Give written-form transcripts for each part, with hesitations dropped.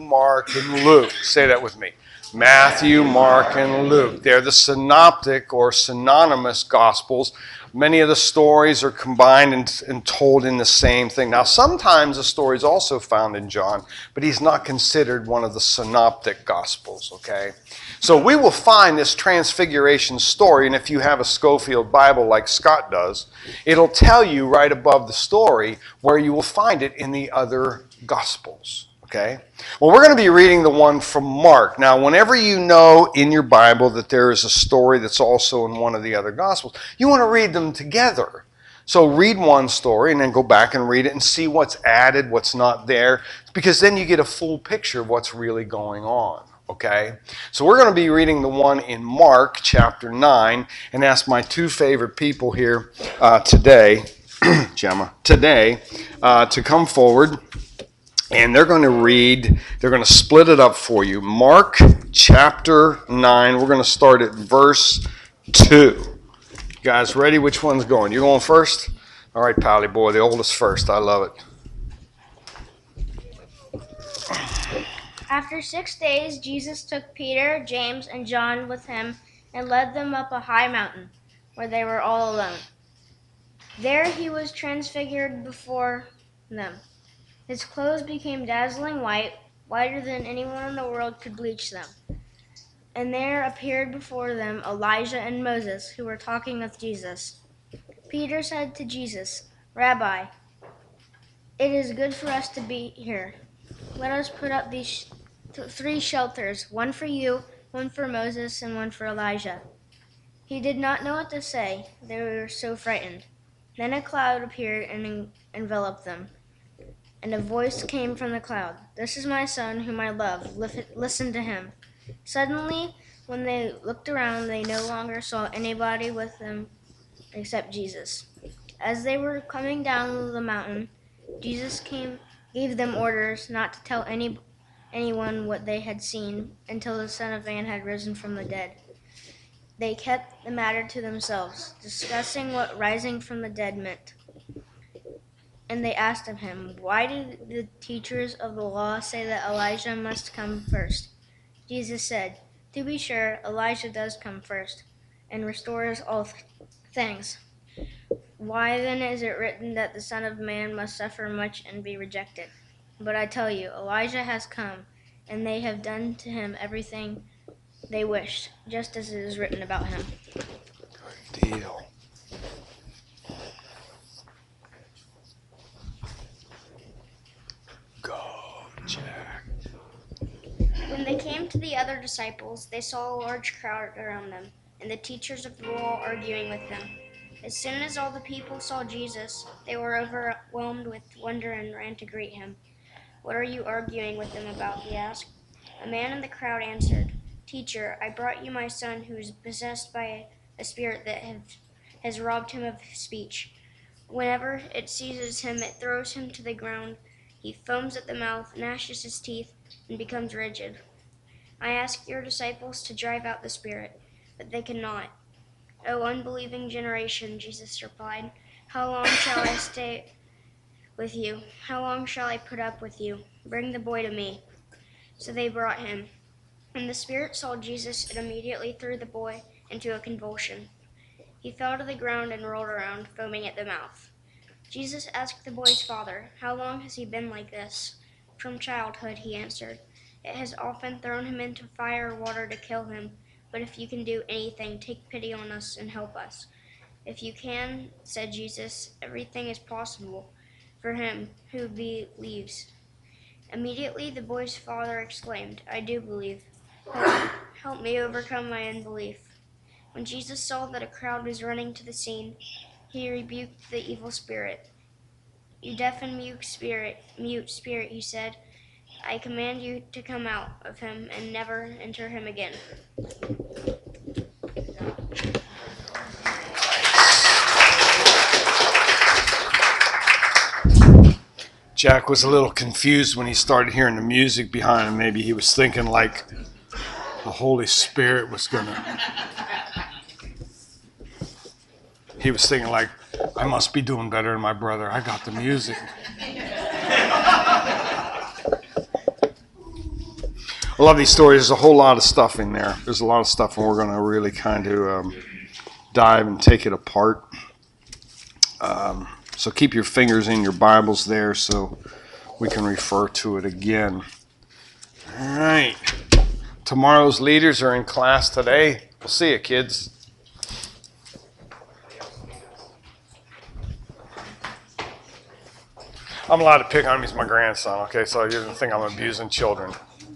Mark, and Luke. Say that with me. Matthew, Mark, and Luke. They're the synoptic or synonymous gospels. Many of the stories are combined and told in the same thing. Now, sometimes the story is also found in John, but he's not considered one of the synoptic gospels, okay? So we will find this transfiguration story, and if you have a Schofield Bible like Scott does, it'll tell you right above the story where you will find it in the other gospels. Okay? Well, we're going to be reading the one from Mark. Now, whenever you know in your Bible that there is a story that's also in one of the other Gospels, you want to read them together. So read one story and then go back and read it and see what's added, what's not there, because then you get a full picture of what's really going on. Okay? So we're going to be reading the one in Mark chapter 9 and ask my two favorite people here today, Gemma, to come forward. And they're going to split it up for you. Mark chapter 9, we're going to start at verse 2. You guys ready? Which one's going? You going first? All right, Pally boy, the oldest first. I love it. After 6 days, Jesus took Peter, James, and John with him and led them up a high mountain, where they were all alone. There he was transfigured before them. His clothes became dazzling white, whiter than anyone in the world could bleach them. And there appeared before them Elijah and Moses, who were talking with Jesus. Peter said to Jesus, "Rabbi, it is good for us to be here. Let us put up these 3 shelters, one for you, one for Moses, and one for Elijah." He did not know what to say. They were so frightened. Then a cloud appeared and enveloped them. And a voice came from the cloud, "This is my son whom I love. Listen to him." Suddenly, when they looked around, they no longer saw anybody with them except Jesus. As they were coming down the mountain, Jesus gave them orders not to tell anyone what they had seen until the Son of Man had risen from the dead. They kept the matter to themselves, discussing what rising from the dead meant. And they asked of him, "Why do the teachers of the law say that Elijah must come first?" Jesus said, "To be sure, Elijah does come first and restores all things. Why then is it written that the Son of Man must suffer much and be rejected? But I tell you, Elijah has come, and they have done to him everything they wished, just as it is written about him." Good deal. Jack. When they came to the other disciples, they saw a large crowd around them, and the teachers of the law arguing with them. As soon as all the people saw Jesus, they were overwhelmed with wonder and ran to greet him. "What are you arguing with them about?" he asked. A man in the crowd answered, "Teacher, I brought you my son who is possessed by a spirit that has robbed him of speech. Whenever it seizes him, it throws him to the ground. He foams at the mouth, gnashes his teeth, and becomes rigid. I asked your disciples to drive out the spirit, but they cannot." "O unbelieving generation," Jesus replied, "how long shall I stay with you? How long shall I put up with you? Bring the boy to me." So they brought him. When the spirit saw Jesus, it immediately threw the boy into a convulsion. He fell to the ground and rolled around, foaming at the mouth. Jesus asked the boy's father, "How long has he been like this?" "From childhood," he answered. "It has often thrown him into fire or water to kill him. But if you can do anything, take pity on us and help us." "If you can," said Jesus, "everything is possible for him who believes." Immediately the boy's father exclaimed, "I do believe. Help me overcome my unbelief." When Jesus saw that a crowd was running to the scene, he rebuked the evil spirit. "You deaf and mute spirit," he said, "I command you to come out of him and never enter him again." Jack was a little confused when he started hearing the music behind him. Maybe he was thinking like the Holy Spirit was gonna. He was thinking like, I must be doing better than my brother. I got the music. I love these stories. There's a whole lot of stuff in there. There's a lot of stuff, and we're going to really kind of dive and take it apart. So keep your fingers in your Bibles there so we can refer to it again. All right. Tomorrow's leaders are in class today. We'll see you, kids. I'm allowed to pick on him. He's my grandson, okay? So you don't think I'm abusing children.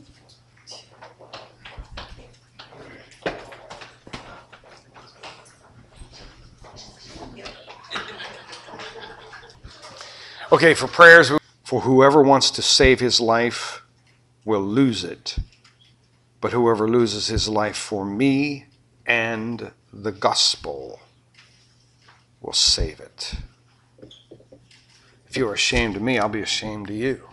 Okay, for prayers, for whoever wants to save his life will lose it. But whoever loses his life for me and the gospel will save it. If you are ashamed of me, I'll be ashamed of you.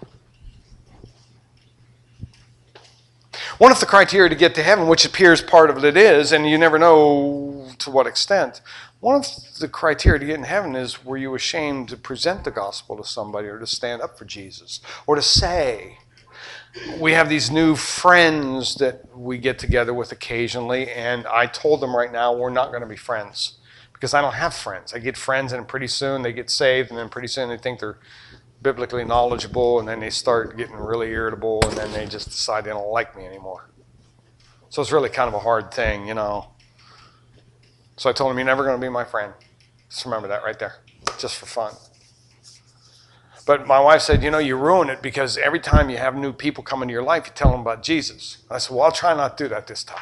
One of the criteria to get to heaven, which appears part of it is, and you never know to what extent, one of the criteria to get in heaven is, were you ashamed to present the gospel to somebody or to stand up for Jesus or to say? We have these new friends that we get together with occasionally, and I told them right now we're not going to be friends. Because I don't have friends. I get friends and pretty soon they get saved, and then pretty soon they think they're biblically knowledgeable, and then they start getting really irritable, and then they just decide they don't like me anymore. So it's really kind of a hard thing, you know. So I told them, you're never going to be my friend. Just remember that right there, just for fun. But my wife said, you know, you ruin it because every time you have new people come into your life, you tell them about Jesus. I said, well, I'll try not to do that this time.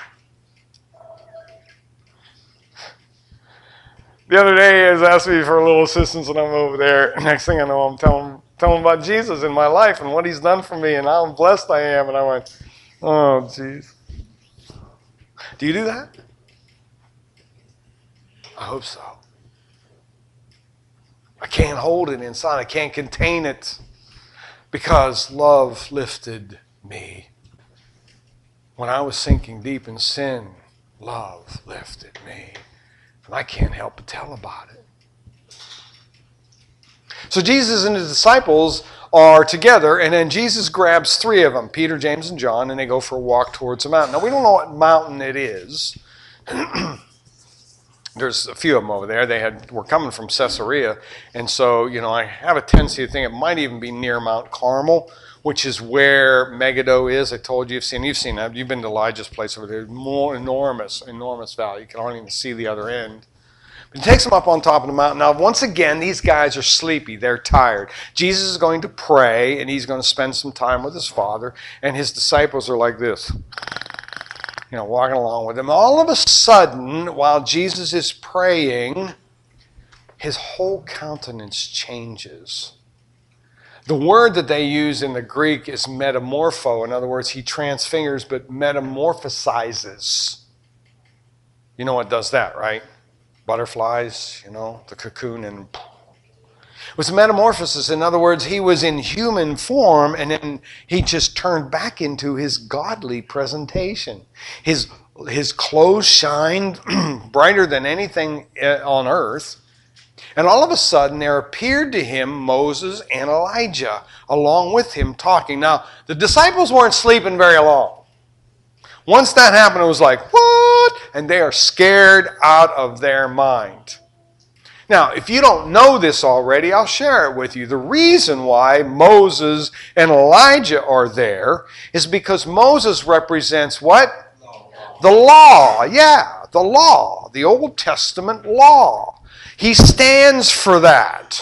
The other day, he was asking me for a little assistance, and I'm over there. Next thing I know, I'm telling him about Jesus in my life and what he's done for me and how blessed I am. And I went, oh, jeez. Do you do that? I hope so. I can't hold it inside. I can't contain it because love lifted me. When I was sinking deep in sin, love lifted me. And I can't help but tell about it. So Jesus and his disciples are together, and then Jesus grabs three of them, Peter, James, and John, and they go for a walk towards a mountain. Now, we don't know what mountain it is. There's a few of them over there. Were coming from Caesarea, and so, you know, I have a tendency to think it might even be near Mount Carmel, which is where Megiddo is. I told you, you've seen that. You've been to Elijah's place over there. More enormous valley. You can hardly even see the other end. But he takes them up on top of the mountain. Now, once again, these guys are sleepy. They're tired. Jesus is going to pray, and he's going to spend some time with his Father, and his disciples are like this, you know, walking along with him. All of a sudden, while Jesus is praying, his whole countenance changes. The word that they use in the Greek is metamorpho. In other words, he transfigures but metamorphosizes. You know what does that, right? Butterflies, you know, the cocoon, and it was a metamorphosis. In other words, he was in human form, and then he just turned back into his godly presentation. His clothes shined brighter than anything on earth. And all of a sudden, there appeared to him Moses and Elijah along with him talking. Now, the disciples weren't sleeping very long. Once that happened, it was like, what? And they are scared out of their mind. Now, if you don't know this already, I'll share it with you. The reason why Moses and Elijah are there is because Moses represents what? The law. Yeah, the law. The Old Testament law. He stands for that.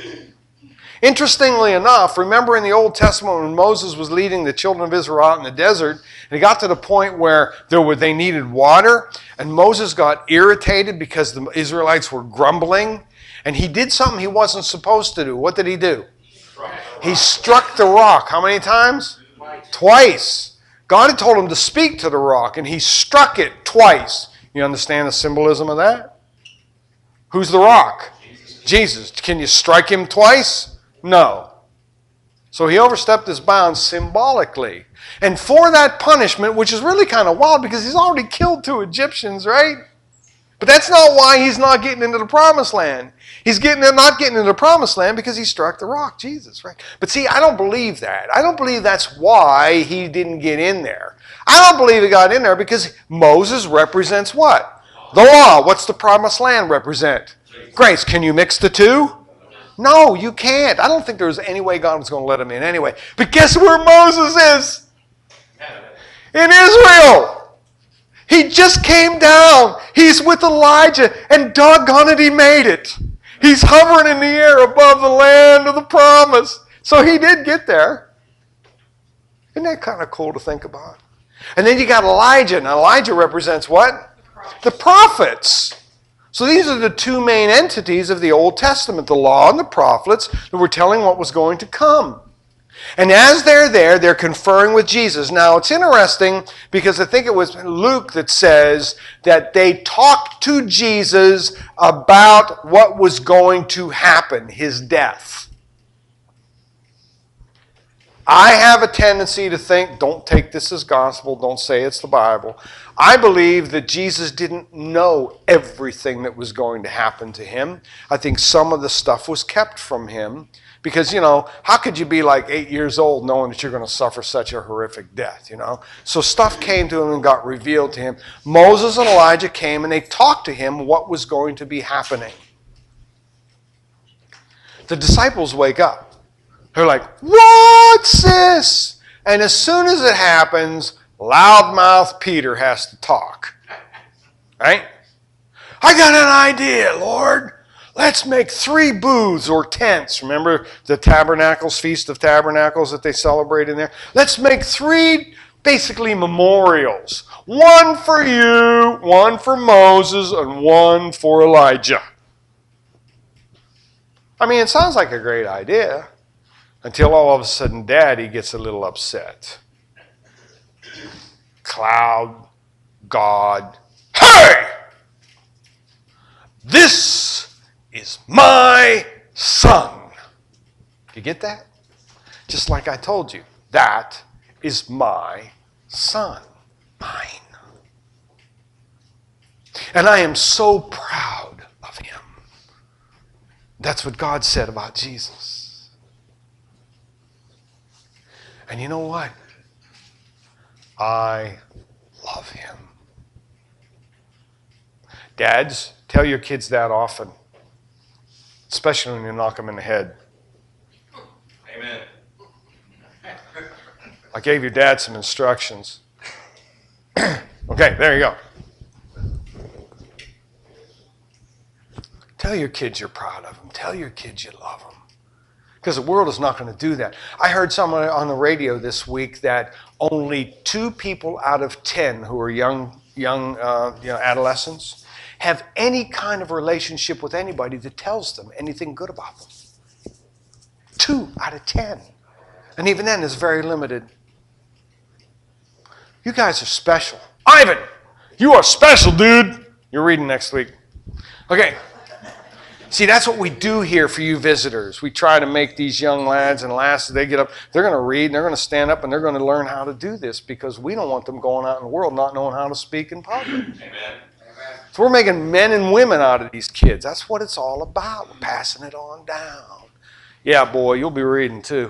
Interestingly enough, remember in the Old Testament when Moses was leading the children of Israel out in the desert, and he got to the point where they needed water, and Moses got irritated because the Israelites were grumbling, and he did something he wasn't supposed to do. What did he do? He struck the rock. How many times? Twice. God had told him to speak to the rock, and he struck it twice. You understand the symbolism of that? Who's the rock? Jesus. Can you strike him twice? No. So he overstepped his bounds symbolically. And for that punishment, which is really kind of wild because he's already killed 2 Egyptians, right? But that's not why he's not getting into the promised land. He's not getting into the promised land because he struck the rock, Jesus, right? But see, I don't believe that. I don't believe that's why he didn't get in there. I don't believe he got in there because Moses represents what? The law. What's the promised land represent? Grace. Can you mix the two? No, you can't. I don't think there's any way God was going to let him in anyway. But guess where Moses is? In Israel. He just came down. He's with Elijah, and doggone it, he made it. He's hovering in the air above the land of the promise. So he did get there. Isn't that kind of cool to think about? And then you got Elijah, and Elijah represents what? The prophets. So these are the two main entities of the Old Testament, the law and the prophets, that were telling what was going to come. And as they're there, they're conferring with Jesus. Now, it's interesting because I think it was Luke that says that they talked to Jesus about what was going to happen, his death. I have a tendency to think, don't take this as gospel, don't say it's the Bible. I believe that Jesus didn't know everything that was going to happen to him. I think some of the stuff was kept from him. Because, how could you be like 8 years old knowing that you're going to suffer such a horrific death, So stuff came to him and got revealed to him. Moses and Elijah came and they talked to him what was going to be happening. The disciples wake up. They're like, what's this? And as soon as it happens, loudmouth Peter has to talk. Right? I got an idea, Lord. Let's make 3 booths or tents. Remember the Tabernacles, Feast of Tabernacles that they celebrate in there? Let's make 3 basically memorials. One for you, one for Moses, and one for Elijah. I mean, it sounds like a great idea until all of a sudden Daddy gets a little upset. Cloud, God, hey! This is my son. You get that? Just like I told you, that is my son. Mine. And I am so proud of him. That's what God said about Jesus. And you know what? I love him. Dads, tell your kids that often. Especially when you knock them in the head. Amen. I gave your dad some instructions. Okay, there you go. Tell your kids you're proud of them. Tell your kids you love them. Because the world is not going to do that. I heard someone on the radio this week that only 2 people out of 10 who are young adolescents have any kind of relationship with anybody that tells them anything good about them. 2 out of 10. And even then, it's very limited. You guys are special. Ivan, you are special, dude. You're reading next week. Okay. See, that's what we do here for you visitors. We try to make these young lads and lasses, they get up, they're going to read, and they're going to stand up, and they're going to learn how to do this because we don't want them going out in the world not knowing how to speak in public. Amen. So we're making men and women out of these kids. That's what it's all about. We're passing it on down. Yeah, boy, you'll be reading too.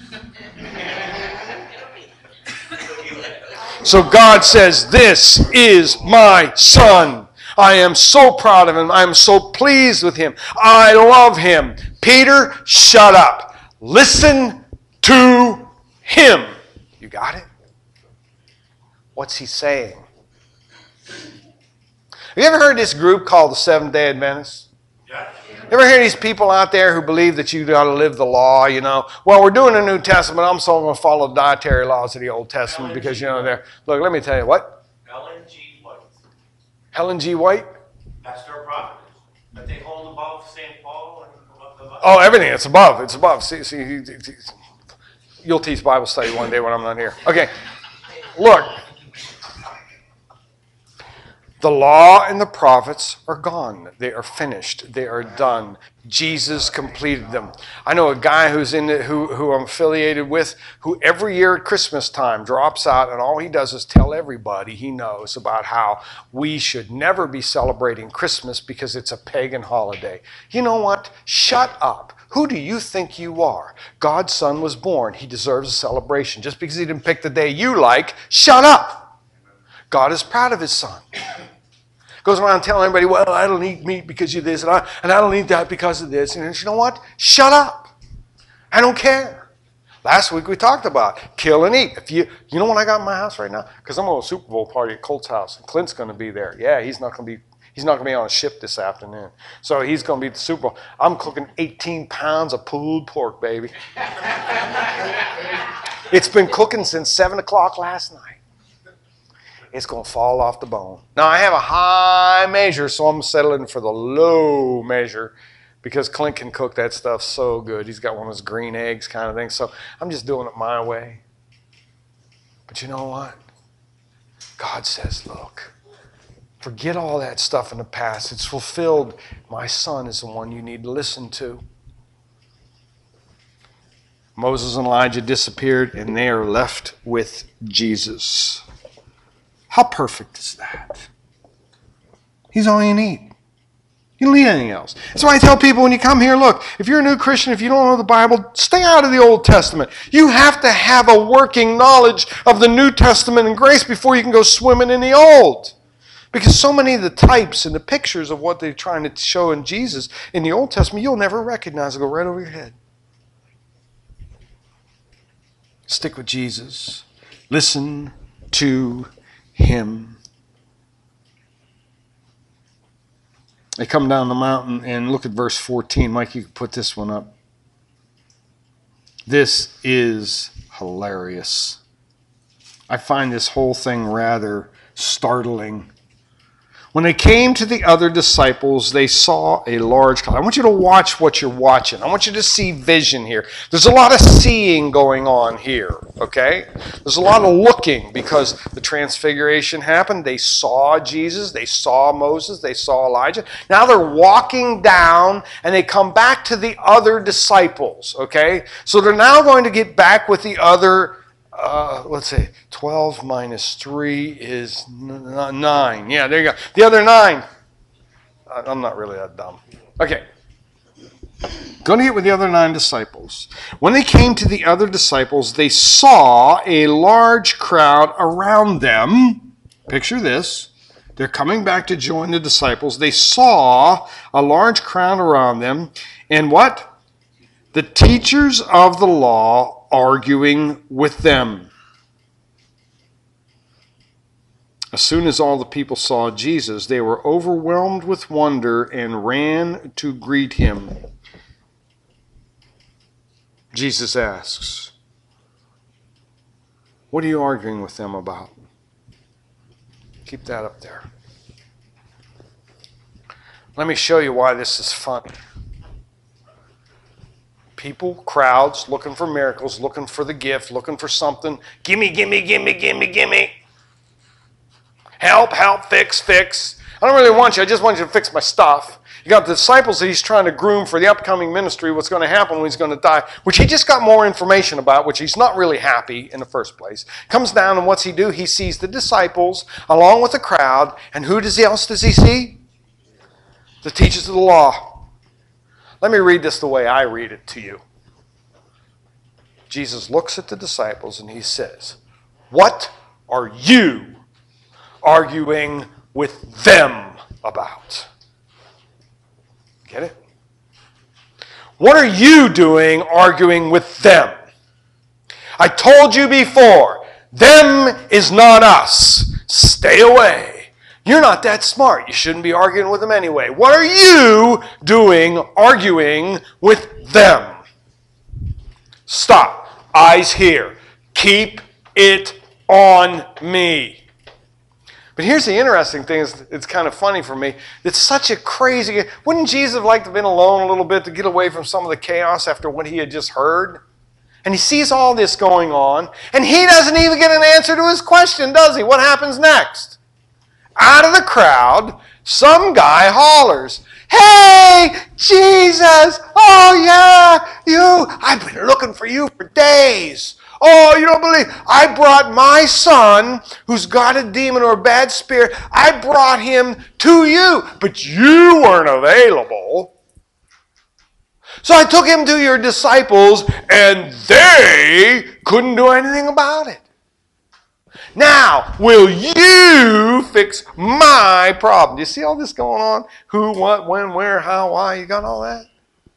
So God says, this is my son. I am so proud of him. I am so pleased with him. I love him. Peter, shut up. Listen to him. You got it? What's he saying? Have you ever heard this group called the Seventh-day Adventists? Yeah. You ever hear these people out there who believe that you got to live the law, Well, we're doing a New Testament. I'm so going to follow the dietary laws of the Old Testament because, they're... Look, let me tell you. What? Ellen G. White. Helen G. White? That's their prophet. But they hold above St. Paul and above. Oh, everything. It's above. It's above. See, you'll teach Bible study one day when I'm not here. Okay. Look. The law and the prophets are gone. They are finished. They are done. Jesus completed them. I know a guy who's in it, who I'm affiliated with, who every year at Christmas time drops out, and all he does is tell everybody he knows about how we should never be celebrating Christmas because it's a pagan holiday. You know what? Shut up. Who do you think you are? God's son was born. He deserves a celebration. Just because he didn't pick the day you like, shut up. God is proud of his son. Goes around telling everybody, well, I don't eat meat because of this, and I don't eat that because of this. And you know what? Shut up. I don't care. Last week we talked about kill and eat. If you know what I got in my house right now? Because I'm going to a Super Bowl party at Colt's house, and Clint's going to be there. Yeah, he's not going to be on a ship this afternoon. So he's going to be at the Super Bowl. I'm cooking 18 pounds of pulled pork, baby. It's been cooking since 7 o'clock last night. It's going to fall off the bone. Now, I have a high measure, so I'm settling for the low measure because Clint can cook that stuff so good. He's got one of those green eggs kind of things, so I'm just doing it my way. But you know what? God says, look, forget all that stuff in the past. It's fulfilled. My son is the one you need to listen to. Moses and Elijah disappeared, and they are left with Jesus. How perfect is that? He's all you need. You don't need anything else. That's why I tell people when you come here, look, if you're a new Christian, if you don't know the Bible, stay out of the Old Testament. You have to have a working knowledge of the New Testament and grace before you can go swimming in the Old. Because so many of the types and the pictures of what they're trying to show in Jesus in the Old Testament, you'll never recognize. It'll go right over your head. Stick with Jesus. Listen to him. They come down the mountain and look at verse 14. Mike, you can put this one up. This is hilarious. I find this whole thing rather startling. When they came to the other disciples, they saw a large cloud. I want you to watch what you're watching. I want you to see vision here. There's a lot of seeing going on here, okay? There's a lot of looking because the transfiguration happened. They saw Jesus. They saw Moses. They saw Elijah. Now they're walking down, and they come back to the other disciples, okay? So they're now going to get back with the other let's see, 12 minus 3 is 9. Yeah, there you go. The other 9. I'm not really that dumb. Okay. Going to get with the other 9 disciples. When they came to the other disciples, they saw a large crowd around them. Picture this. They're coming back to join the disciples. They saw a large crowd around them. And what? The teachers of the law arguing with them. As soon as all the people saw Jesus, they were overwhelmed with wonder and ran to greet him. Jesus asks, "What are you arguing with them about?" Keep that up there. Let me show you why this is funny. People, crowds, looking for miracles, looking for the gift, looking for something. Gimme, gimme, gimme, gimme, gimme. Help, help, fix, fix. I don't really want you. I just want you to fix my stuff. You got the disciples that he's trying to groom for the upcoming ministry, what's going to happen when he's going to die, which he just got more information about, which he's not really happy in the first place. Comes down, and what's he do? He sees the disciples along with the crowd, and who else does he see? The teachers of the law. Let me read this the way I read it to you. Jesus looks at the disciples and he says, "What are you arguing with them about?" Get it? What are you doing arguing with them? I told you before, them is not us. Stay away. You're not that smart. You shouldn't be arguing with them anyway. What are you doing arguing with them? Stop. Eyes here. Keep it on me. But here's the interesting thing. It's kind of funny for me. It's such a crazy... Wouldn't Jesus have liked to have been alone a little bit to get away from some of the chaos after what he had just heard? And he sees all this going on, and he doesn't even get an answer to his question, does he? What happens next? out of the crowd, some guy hollers, "Hey, Jesus! Oh, yeah, you! I've been looking for you for days. Oh, you don't believe. I brought my son, who's got a demon or a bad spirit, I brought him to you, but you weren't available. So I took him to your disciples, and they couldn't do anything about it. Now, will you fix my problem?" Do you see all this going on? Who, what, when, where, how, why? You got all that?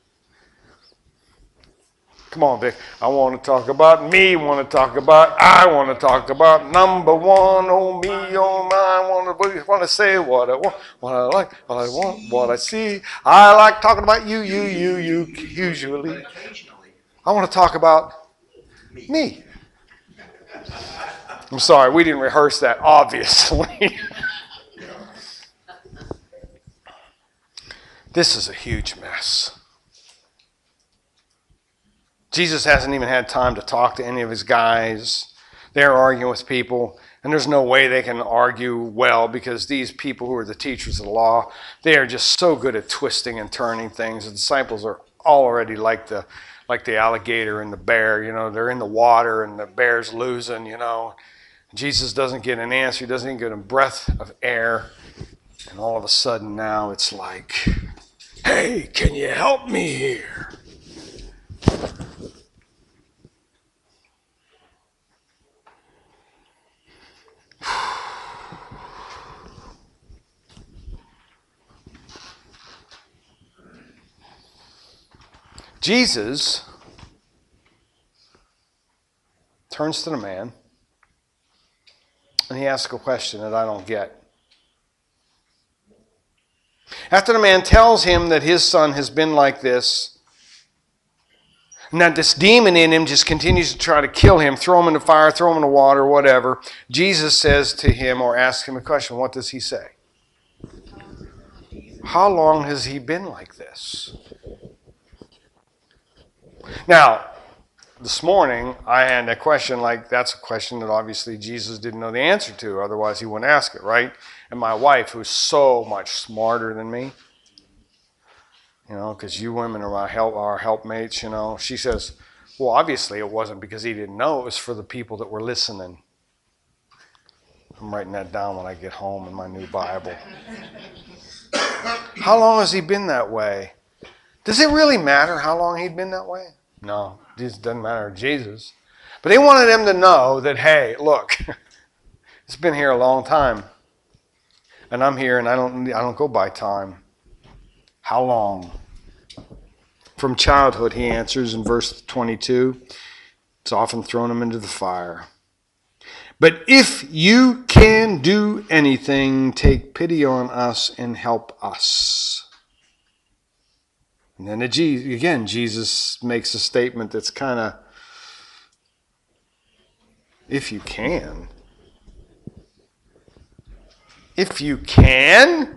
Come on, Vic. I want to talk about me. I want to talk about number one. Oh, me, oh, my. I want to say what I want, what I like, what I want, what I see. I like talking about you, usually. I want to talk about me. I'm sorry, we didn't rehearse that, obviously. This is a huge mess. Jesus hasn't even had time to talk to any of his guys. They're arguing with people, and there's no way they can argue well because these people who are the teachers of the law, they are just so good at twisting and turning things. The disciples are already like the alligator and the bear. They're in the water and the bear's losing, Jesus doesn't get an answer. He doesn't even get a breath of air. And all of a sudden now it's like, "Hey, can you help me here?" Jesus turns to the man and he asks a question that I don't get. After the man tells him that his son has been like this, and that this demon in him just continues to try to kill him, throw him in the fire, throw him in the water, whatever, Jesus says to him or asks him a question. What does he say? How long has he been like this? Now, this morning, I had a question like, that's a question that obviously Jesus didn't know the answer to, otherwise he wouldn't ask it, right? And my wife, who's so much smarter than me, because you women are our helpmates, she says, well, obviously it wasn't because he didn't know, it was for the people that were listening. I'm writing that down when I get home in my new Bible. How long has he been that way? Does it really matter how long he'd been that way? No, it doesn't matter to Jesus. But they wanted him to know that, hey, look, it's been here a long time. And I'm here and I don't go by time. How long? From childhood, he answers in verse 22. It's often thrown him into the fire. But if you can do anything, take pity on us and help us. And then again, Jesus makes a statement that's kind of, if you can. If you can?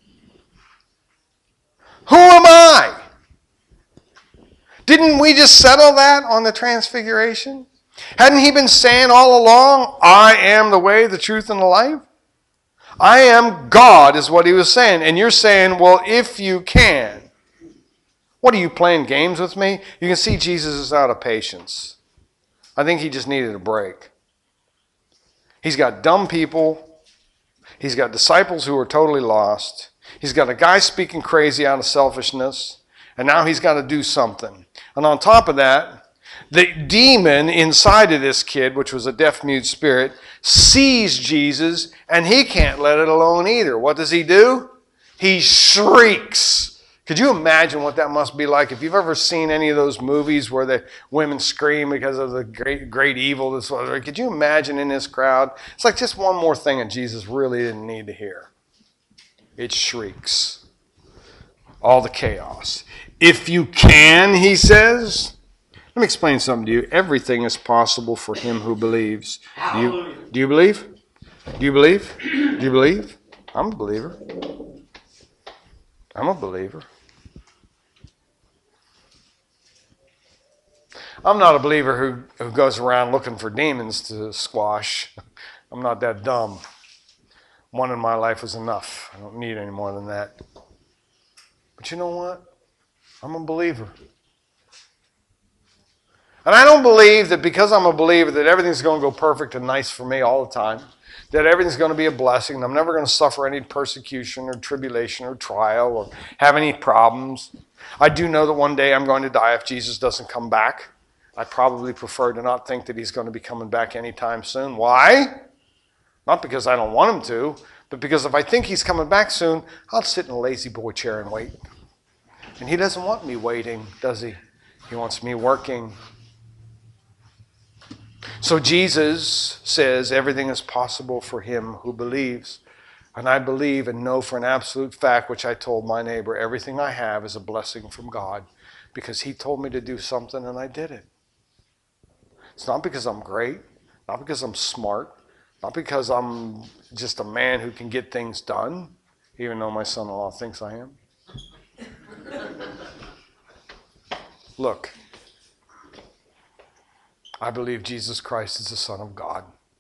Who am I? Didn't we just settle that on the Transfiguration? Hadn't he been saying all along, I am the way, the truth, and the life? I am God is what he was saying. And you're saying, well, if you can. What, are you playing games with me? You can see Jesus is out of patience. I think he just needed a break. He's got dumb people. He's got disciples who are totally lost. He's got a guy speaking crazy out of selfishness. And now he's got to do something. And on top of that, the demon inside of this kid, which was a deaf-mute spirit, sees Jesus, and he can't let it alone either. What does he do? He shrieks. Could you imagine what that must be like? If you've ever seen any of those movies where the women scream because of the great evil, could you imagine in this crowd? It's like just one more thing that Jesus really didn't need to hear. It shrieks. All the chaos. If you can, he says. Let me explain something to you. Everything is possible for him who believes. Do you believe? Do you believe? Do you believe? I'm a believer. I'm a believer. I'm not a believer who goes around looking for demons to squash. I'm not that dumb. One in my life was enough. I don't need any more than that. But you know what? I'm a believer. And I don't believe that because I'm a believer that everything's going to go perfect and nice for me all the time, that everything's going to be a blessing, and I'm never going to suffer any persecution or tribulation or trial or have any problems. I do know that one day I'm going to die if Jesus doesn't come back. I probably prefer to not think that he's going to be coming back anytime soon. Why? Not because I don't want him to, but because if I think he's coming back soon, I'll sit in a lazy boy chair and wait. And he doesn't want me waiting, does he? He wants me working. So Jesus says everything is possible for him who believes. And I believe and know for an absolute fact, which I told my neighbor, everything I have is a blessing from God because he told me to do something and I did it. It's not because I'm great, not because I'm smart, not because I'm just a man who can get things done, even though my son-in-law thinks I am. Look, I believe Jesus Christ is the Son of God.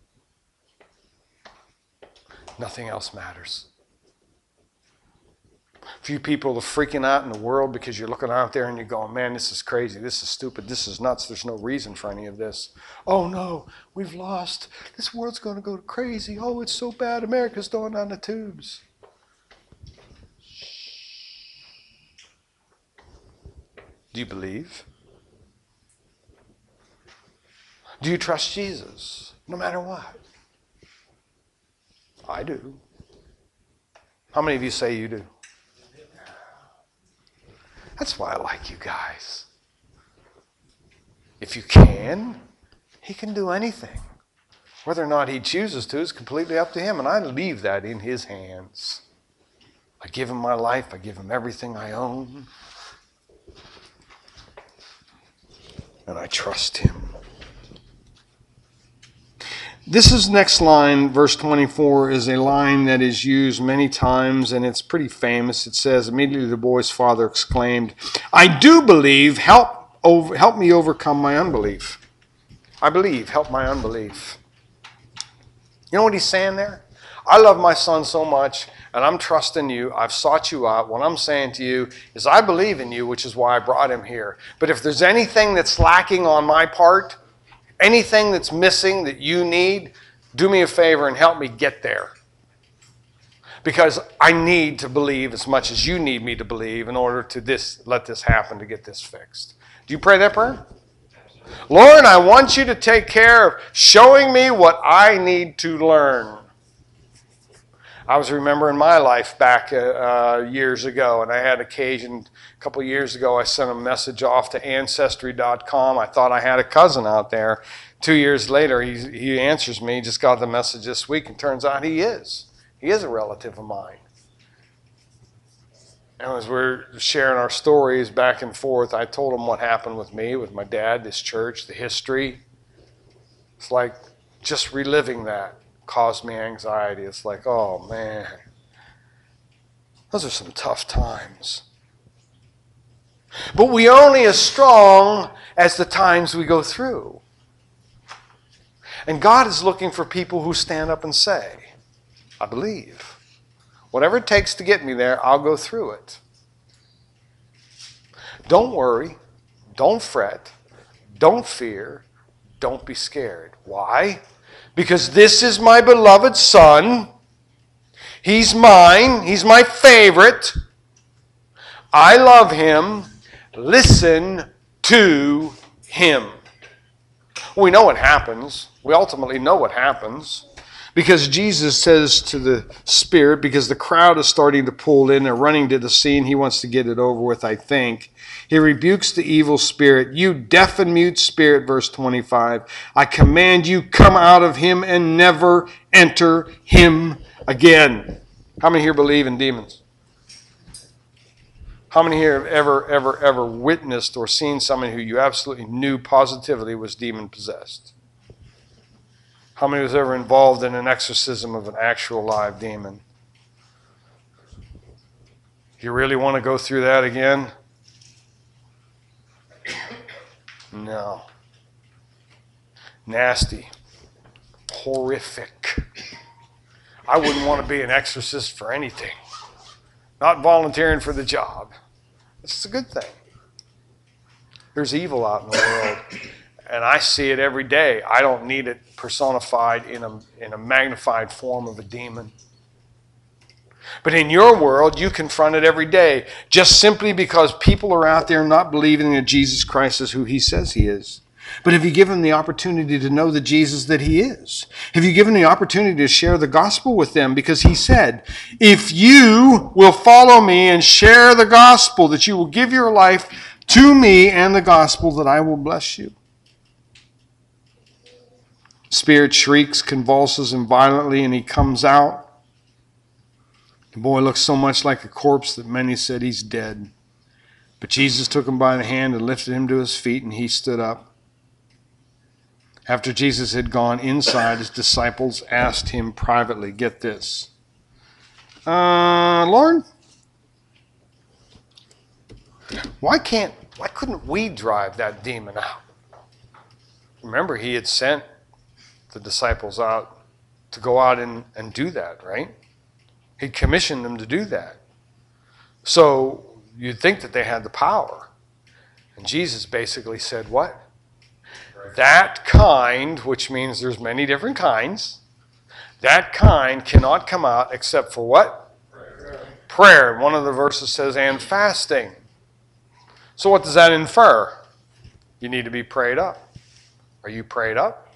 Nothing else matters. Few people are freaking out in the world because you're looking out there and you're going, man, this is crazy, this is stupid, this is nuts, there's no reason for any of this. Oh no, we've lost. This world's going to go crazy. Oh, it's so bad, America's going down the tubes. Do you believe? Do you trust Jesus, no matter what? I do. How many of you say you do? That's why I like you guys. If you can, he can do anything. Whether or not he chooses to is completely up to him, and I leave that in his hands. I give him my life. I give him everything I own. And I trust him. This is next line, verse 24, is a line that is used many times, and it's pretty famous. It says, immediately the boy's father exclaimed, I do believe, help me overcome my unbelief. I believe, help my unbelief. You know what he's saying there? I love my son so much, and I'm trusting you. I've sought you out. What I'm saying to you is I believe in you, which is why I brought him here. But if there's anything that's lacking on my part, anything that's missing that you need, do me a favor and help me get there. Because I need to believe as much as you need me to believe in order to let this happen, to get this fixed. Do you pray that prayer? Lord, I want you to take care of showing me what I need to learn. I was remembering my life back years ago, and I had occasion, a couple of years ago, I sent a message off to Ancestry.com. I thought I had a cousin out there. 2 years later, he answers me, just got the message this week, and turns out he is. He is a relative of mine. And as we're sharing our stories back and forth, I told him what happened with me, with my dad, this church, the history. It's like just reliving that caused me anxiety. It's like, oh man, those are some tough times. But we only as strong as the times we go through. And God is looking for people who stand up and say, I believe. Whatever it takes to get me there, I'll go through it. Don't worry. Don't fret. Don't fear. Don't be scared. Why? Because this is my beloved son. He's mine. He's my favorite. I love him. Listen to him. We know what happens. We ultimately know what happens. Because Jesus says to the spirit, because the crowd is starting to pull in, they're running to the scene, he wants to get it over with, I think. He rebukes the evil spirit. You deaf and mute spirit, verse 25. I command you, come out of him and never enter him again. How many here believe in demons? How many here have ever witnessed or seen someone who you absolutely knew positively was demon possessed? How many was ever involved in an exorcism of an actual live demon? You really want to go through that again? No. Nasty. Horrific. I wouldn't want to be an exorcist for anything. Not volunteering for the job. It's a good thing. There's evil out in the world, and I see it every day. I don't need it personified in a magnified form of a demon. But in your world, you confront it every day, just simply because people are out there not believing that Jesus Christ is who he says he is. But have you given them the opportunity to know the Jesus that he is? Have you given the opportunity to share the gospel with them? Because he said, if you will follow me and share the gospel, that you will give your life to me and the gospel, that I will bless you. Spirit shrieks, convulses him violently, and he comes out. The boy looks so much like a corpse that many said he's dead. But Jesus took him by the hand and lifted him to his feet, and he stood up. After Jesus had gone inside, his disciples asked him privately, get this, Lord, why couldn't we drive that demon out? Remember, he had sent the disciples out to go out and do that, right? He commissioned them to do that. So you'd think that they had the power. And Jesus basically said what? That kind, which means there's many different kinds, that kind cannot come out except for what? Prayer. One of the verses says, and fasting. So what does that infer? You need to be prayed up. Are you prayed up?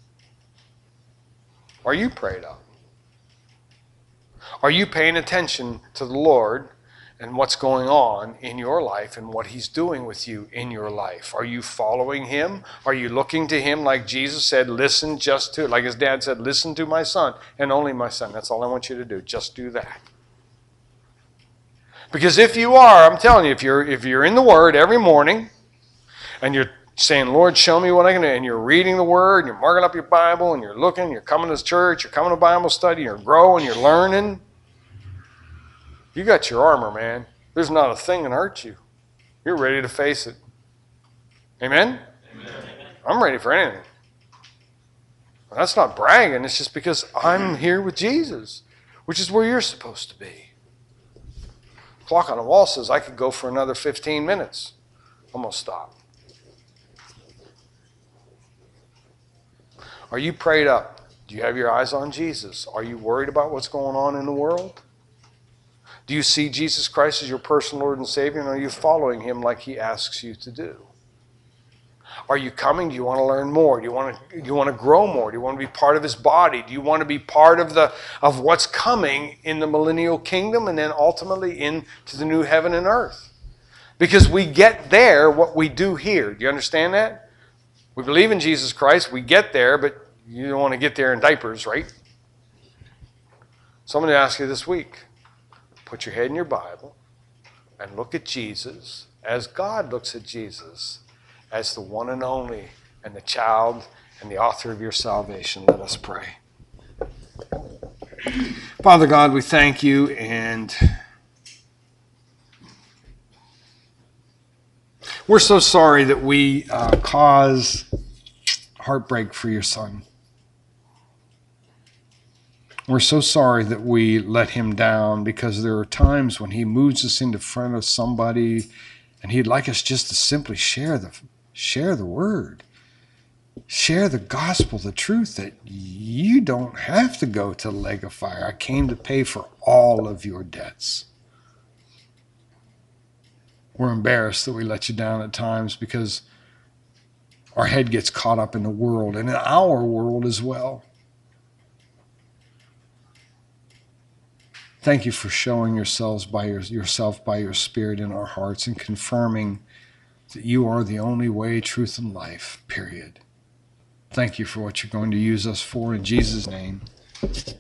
Are you prayed up? Are you paying attention to the Lord and what's going on in your life and what he's doing with you in your life? Are you following him? Are you looking to him like Jesus said, listen just to, like his dad said, listen to my son and only my son. That's all I want you to do. Just do that. Because if you are, I'm telling you, if you're in the Word every morning and you're saying, Lord, show me what I can do, and you're reading the Word, and you're marking up your Bible, and you're looking, you're coming to church, you're coming to Bible study, you're growing, you're learning, you got your armor, man. There's not a thing that hurts you. You're ready to face it. Amen? Amen. I'm ready for anything. That's not bragging. It's just because I'm here with Jesus, which is where you're supposed to be. The clock on the wall says I could go for another 15 minutes. I'm going to stop. Are you prayed up? Do you have your eyes on Jesus? Are you worried about what's going on in the world? Do you see Jesus Christ as your personal Lord and Savior, and are you following him like he asks you to do? Are you coming? Do you want to learn more? Do you want to grow more? Do you want to be part of his body? Do you want to be part of what's coming in the millennial kingdom and then ultimately into the new heaven and earth? Because we get there what we do here. Do you understand that? We believe in Jesus Christ. We get there, but you don't want to get there in diapers, right? So I'm going to ask you this week. Put your head in your Bible and look at Jesus as God looks at Jesus, as the one and only and the child and the author of your salvation. Let us pray. Father God, we thank you, and we're so sorry that we cause heartbreak for your son. We're so sorry that we let him down, because there are times when he moves us into front of somebody and he'd like us just to simply share the word, share the gospel, the truth, that you don't have to go to the lake of fire. I came to pay for all of your debts. We're embarrassed that we let you down at times because our head gets caught up in the world and in our world as well. Thank you for showing yourself by your Spirit in our hearts and confirming that you are the only way, truth, and life, period. Thank you for what you're going to use us for in Jesus' name.